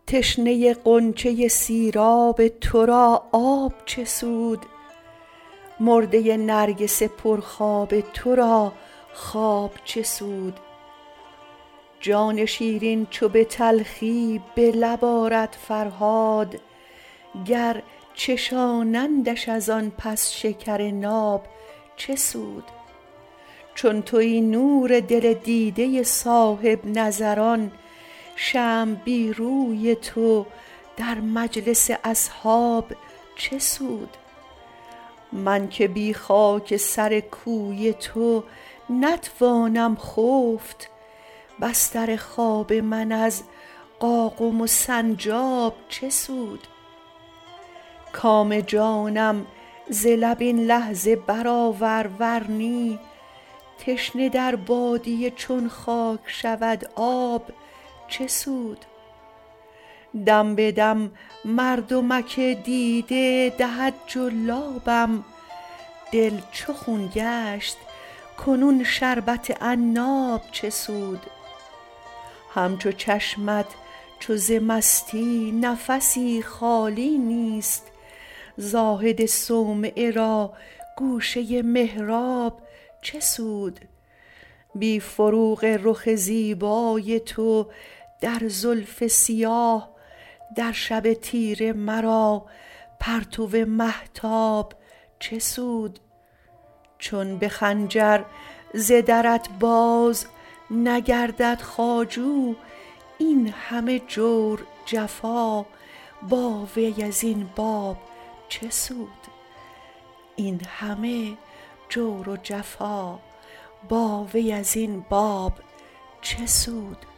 تشنه غنچه سیراب تو را آب چه سود؟ مرده نرگس پرخواب تو را خواب چه سود؟ جان شیرین چو به تلخی به لب آرد فرهاد، گر چشانندش از آن پس شکر ناب چه سود؟ چون تویی نور دل دیده صاحب نظران، شمع بی روی تو در مجلس اصحاب چه سود؟ من که بی خاک سر کوی تو نتوانم خفت، بستر خواب من از قاقم و سنجاب چه سود؟ کام جانم ز لب این لحظه برآور ورنی، تشنه در بادیه چون خاک شود آب چه سود؟ دم به دم مردمک دیده دهد جلابم، دل چو خون گشت کنون شربت عناب چه سود؟ همچو چشمت چو ز مستی نفسی خالی نیست، زاهد صومعه را گوشه محراب چه سود؟ بی فروغ رخ زیبای تو در زلف سیاه، در شب تیره مرا پرتو مهتاب چه سود؟ چون به خنجر ز درت باز نگردد خواجو، این همه جور جفا با وی ازین باب چه سود؟ با وی ازین باب چه سود؟